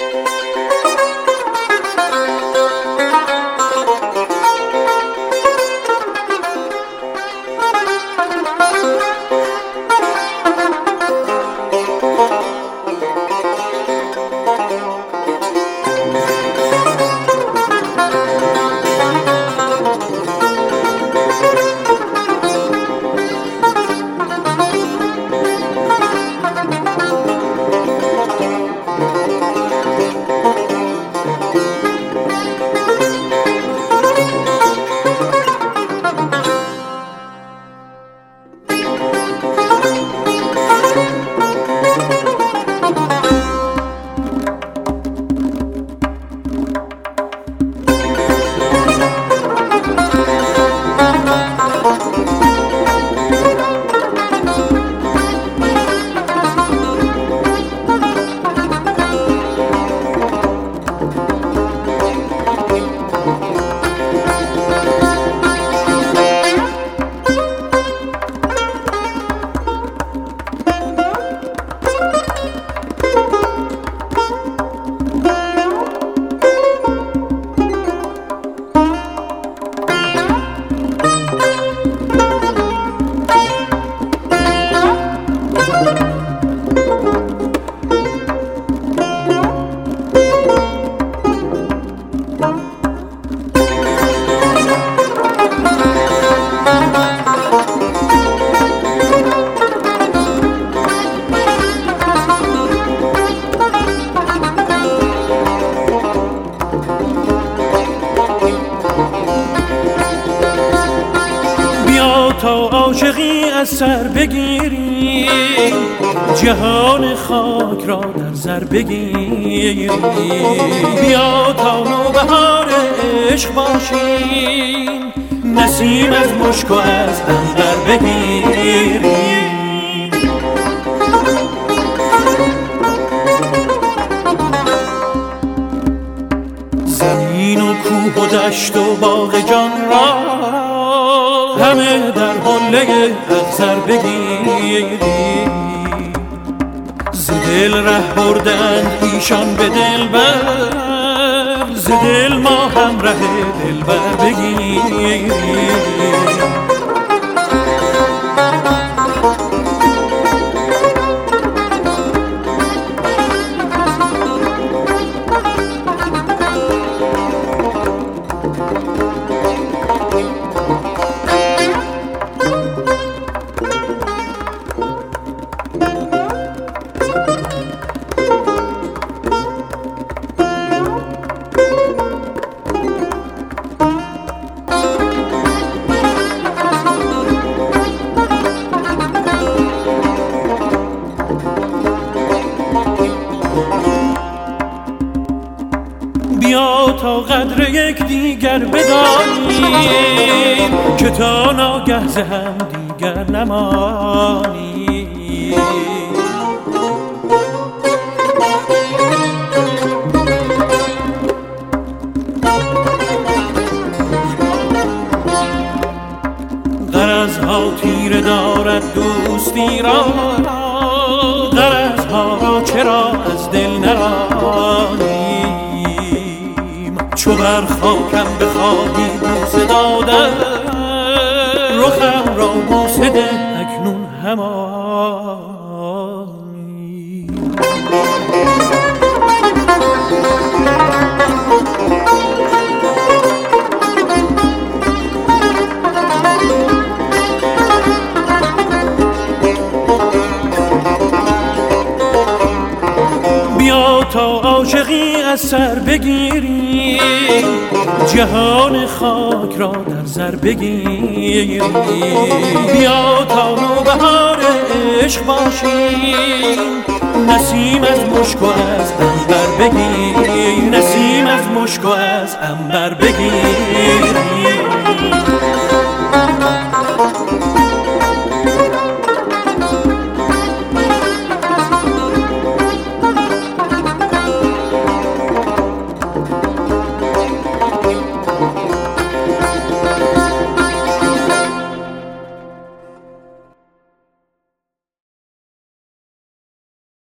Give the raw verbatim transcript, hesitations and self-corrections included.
تا عاشقی از سر بگیری، جهان خاک را در سر بگیری. بیا تا نوبهار عشق باشیم، نسیم از مشک و از عنبر بگیری. زمین و کوه و دشت و باغ جان را همه در حله اخضر بگیری. ز دل ره بردن ایشان به دلبر، ز دل ما هم ره دلبر بگیری. بیا تا قدر یک دیگر بدانیم، که تا ناگه ز هم دیگر نمانیم. غرضها تیره دارد دوستی را، غرضها را چرا از دل نرانیم. چو بر خاکم بخواهی بوسه دادن، رخم را بوسه ده اکنون همانی. بیا تا عاشقی از سر بگیری، جهان خاک را در زر بگیری. بیا تا نوبهار عشق باشیم، نسیم از مشک و از عنبر بگیری. نسیم از مشک و از عنبر بگیری.